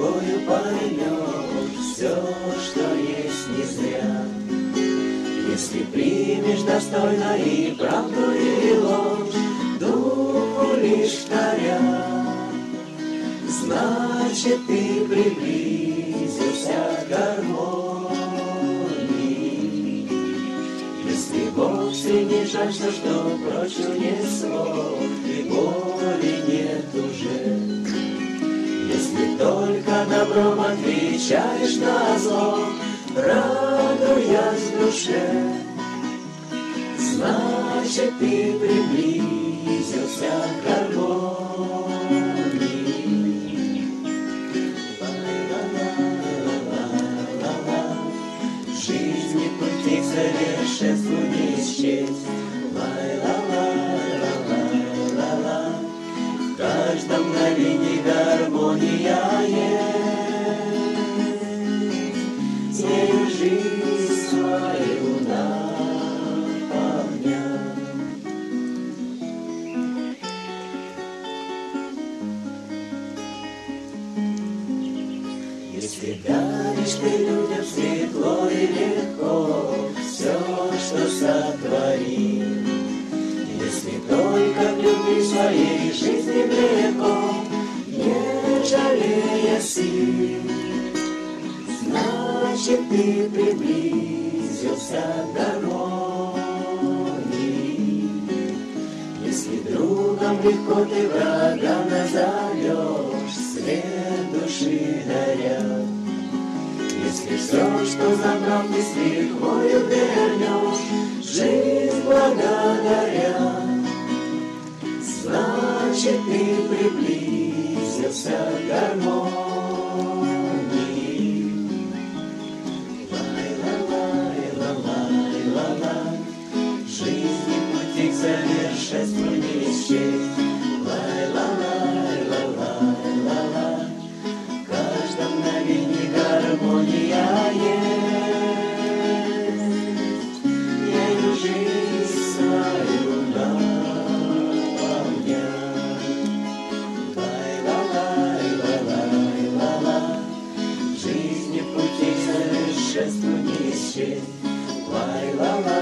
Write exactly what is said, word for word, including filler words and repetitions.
тобою поймешь все, что есть не зря. Если примешь достойно и правду, и ложь, духу лишь вторя, значит, ты приблизился к гармонии. Если вовсе не жаль, что что прочь унесло, и боли нет уже. Если только добром отвечаешь на зло, радуясь в душе, значит, ты приблизился к гармонии. Ла-ла-ла-ла-ла-ла-ла. В жизни пути к совершенству не счесть. Ла-ла-ла-ла-ла-ла-ла. В каждом мгновении гармония есть. С нею жизнь свою наполнять. Если даришь ты людям светло и легко все, что сотворил, если только в любви своей жизни далеко, не жалея сил, значит, ты приблизился к гармонии. Если другом легко ты врага назовешь, свет души даря, если все, что забрал, ты с лихвою вернешь, жизнь благодаря, значит, ты приблизился к гармонии. Лай-ла-лай-ла-лай-ла-лай. В жизни пути к совершенству не счесть. Лай-ла-лай-ла-лай-ла-лай. В каждом мгновении гармония есть. Ею жизнь свою наполнять. Лай-ла-лай-ла-лай-ла-лай. В жизни пути к совершенству не счесть. Лай-ла-лай.